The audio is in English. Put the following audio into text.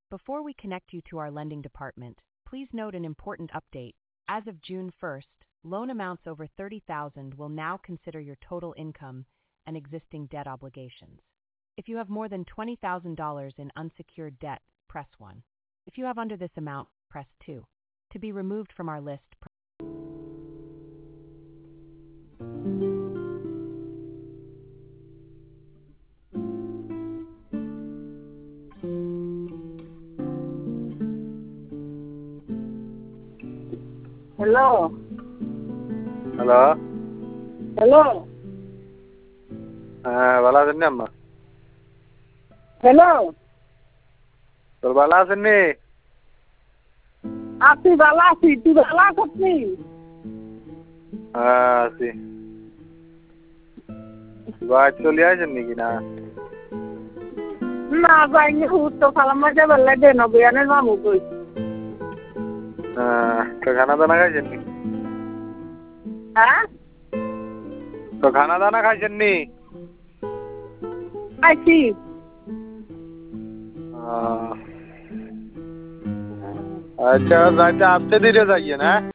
Before we connect you to our lending department, please note an important update. As of June 1st, loan amounts over $30,000 will now consider your total income and existing debt obligations. If you have more than $20,000 in unsecured debt, press 1. If you have under this amount, press 2. To be removed from our list, Hello. Hello, Hello. হ্যাঁ ভালো আছেন নি আম্মা? Hello. তোর ভালো আছেন নি? আছি ভালো আছি, তুই ভালো আছিস নি? হ্যাঁ আছি। বাড়ি চলে আসেন নাকি না? না যাইনি, হুতো খালাম মাঝে বেলা দেন বিয়ানের মামু কই। হ্যাঁ, তো খানা দানা খাইছেন নি? হ্যাঁ? তো খানা দানা খাইছেন নি? আইছি। আচ্ছা যাইতে আপনি দিলে যাইয়েন হ্যাঁ?